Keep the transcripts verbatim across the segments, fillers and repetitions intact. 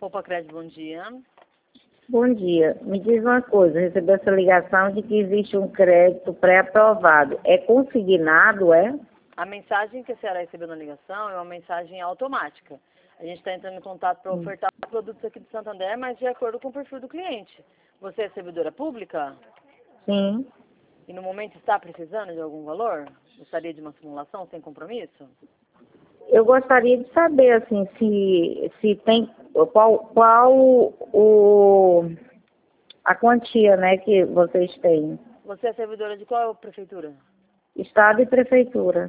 Poupa Crédito, bom dia. Bom dia. Me diz uma coisa, recebi essa ligação de que existe um crédito pré-aprovado. É consignado, é? A mensagem que a senhora recebeu na ligação é uma mensagem automática. A gente está entrando em contato para ofertar produtos aqui do Santander, mas de acordo com o perfil do cliente. Você é servidora pública? Sim. E no momento está precisando de algum valor? Gostaria de uma simulação sem compromisso? Eu gostaria de saber, assim, se, se tem, qual, qual o, a quantia, né, que vocês têm. Você é servidora de qual prefeitura? Estado e prefeitura.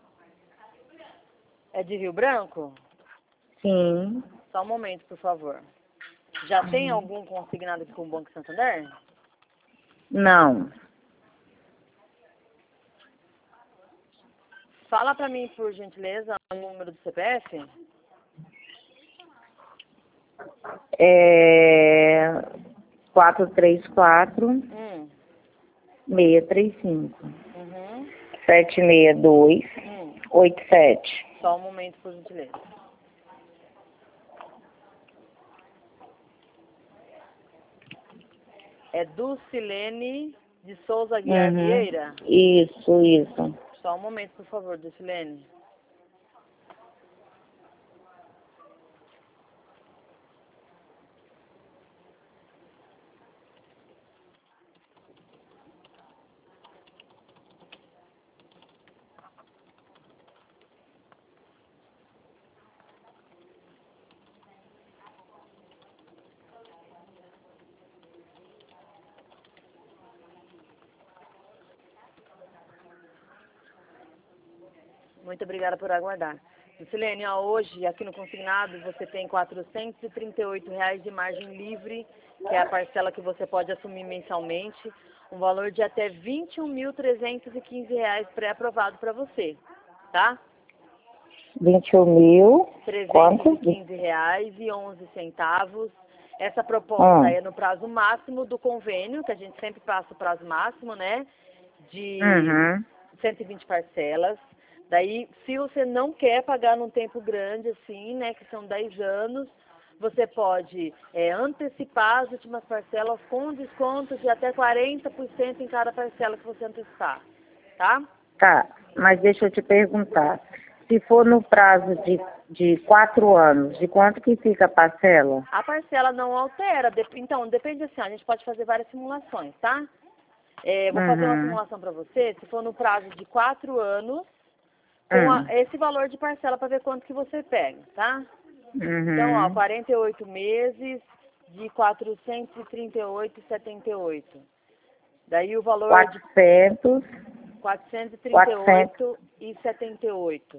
É de Rio Branco? Sim. Só um momento, por favor. Já tem algum consignado aqui com o Banco Santander? Não. Fala para mim, por gentileza, o número do C P F. É quatro três quatro, Hum. seis três cinco, Uhum. sete seis dois, Hum. oito sete. Só um momento, por gentileza. É Dulcilene de Souza Guiar Uhum. Vieira? Isso, isso. Só um momento, por favor, Dulcilene. Muito obrigada por aguardar. Dulcilene, ó, hoje, aqui no consignado, você tem quatrocentos e trinta e oito reais de margem livre, que é a parcela que você pode assumir mensalmente, um valor de até vinte e um mil trezentos e quinze reais pré-aprovado para você, tá? vinte e um mil, trezentos quanto? e quinze reais e onze centavos. Essa proposta Ah. é no prazo máximo do convênio, que a gente sempre passa o prazo máximo, né? De Uhum. cento e vinte parcelas. Daí, se você não quer pagar num tempo grande, assim, né, que são dez anos, você pode é, antecipar as últimas parcelas com desconto de até quarenta por cento em cada parcela que você antecipar, tá? Tá, mas deixa eu te perguntar. Se for no prazo de, de quatro anos, de quanto que fica a parcela? A parcela não altera, dep- então, depende assim, ó, a gente pode fazer várias simulações, tá? É, vou fazer uma Uhum. simulação para você, se for no prazo de quatro anos, com a- Hum. esse valor de parcela para ver quanto que você pega, tá? Então, ó, Uhum. quarenta e oito meses de quatrocentos e trinta e oito reais e setenta e oito. Daí o valor de quatrocentos, quatrocentos e trinta e quatrocentos oito reais e setenta e oito.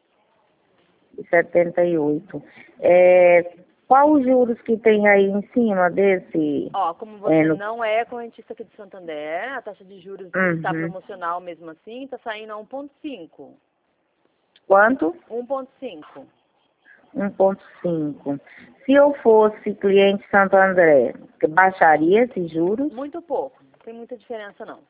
e setenta e oito. É, qual os juros que tem aí em cima desse? Ó, como É, você no... não é correntista aqui de Santander, a taxa de juros está Uhum. promocional mesmo assim, está saindo a um vírgula cinco. Quanto? um vírgula cinco. um vírgula cinco. Se eu fosse cliente Santo André, baixaria esses juros? Muito pouco, não tem muita diferença não.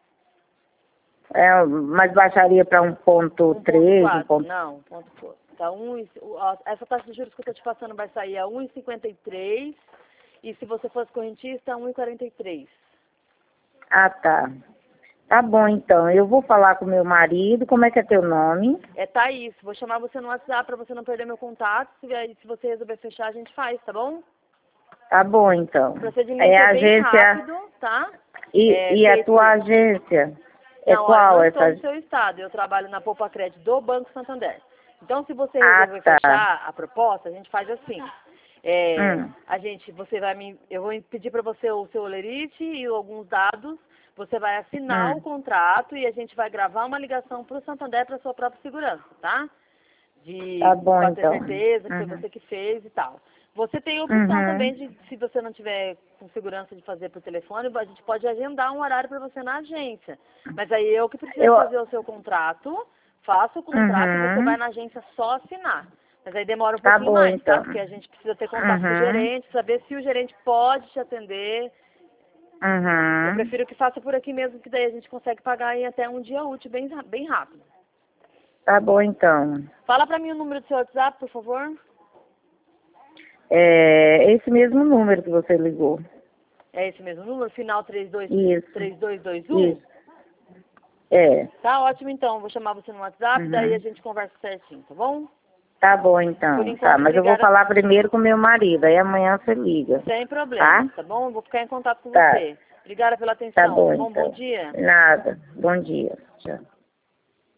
É, mas baixaria para um ponto três, um um vírgula quatro, ponto... não, um ponto quatro. Tá um, e- o- ó, essa taxa de juros que eu estou te passando vai sair a um vírgula cinquenta e três e se você fosse correntista, um vírgula quarenta e três. Ah, tá. Tá bom, então. Eu vou falar com meu marido. Como é que é teu nome? É Thaís, vou chamar você no WhatsApp para você não perder meu contato. Se, vier- se você resolver fechar, a gente faz, tá bom? Tá bom, então. O procedimento É é, a bem agência... rápido, tá? E, É e a feito... tua agência? É Não, ó, eu qual não estou essa? no seu estado, eu trabalho na Poupa Crédito do Banco Santander. Então, se você Ah, resolver tá. fechar a proposta, a gente faz assim. É, Hum. a gente, você vai me, eu vou pedir para você o seu olerite e alguns dados. Você vai assinar o Hum. contrato e a gente vai gravar uma ligação para o Santander para sua própria segurança, tá? De Tá bom, para ter então. certeza que foi Uhum. você que fez e tal. Você tem a opção também Uhum. de, se você não tiver com segurança de fazer por telefone, a gente pode agendar um horário para você na agência. Mas aí eu que preciso Eu... fazer o seu contrato, faço o contrato e você vai Uhum. na agência só assinar. Mas aí demora um Tá pouquinho bom, mais, tá? então. Porque a gente precisa ter contato com o Uhum. gerente, saber se o gerente pode te atender. Eu Uhum. prefiro que faça por aqui mesmo, que daí a gente consegue pagar em até um dia útil, bem, ra- bem rápido. Tá bom, então. Fala pra mim o número do seu WhatsApp, por favor. É esse mesmo número que você ligou. É esse mesmo número? Final três dois dois um? Isso. É. Tá ótimo, então. Vou chamar você no WhatsApp, Uhum. daí a gente conversa certinho, tá bom? Tá bom, então. Por enquanto, tá, mas eu vou obrigada. falar primeiro com meu marido, aí amanhã você liga. Sem problema, Tá? tá bom? Eu vou ficar em contato com Tá. você. Obrigada pela atenção. Tá bom, Bom, bom então. dia. Nada. Bom dia. Tchau.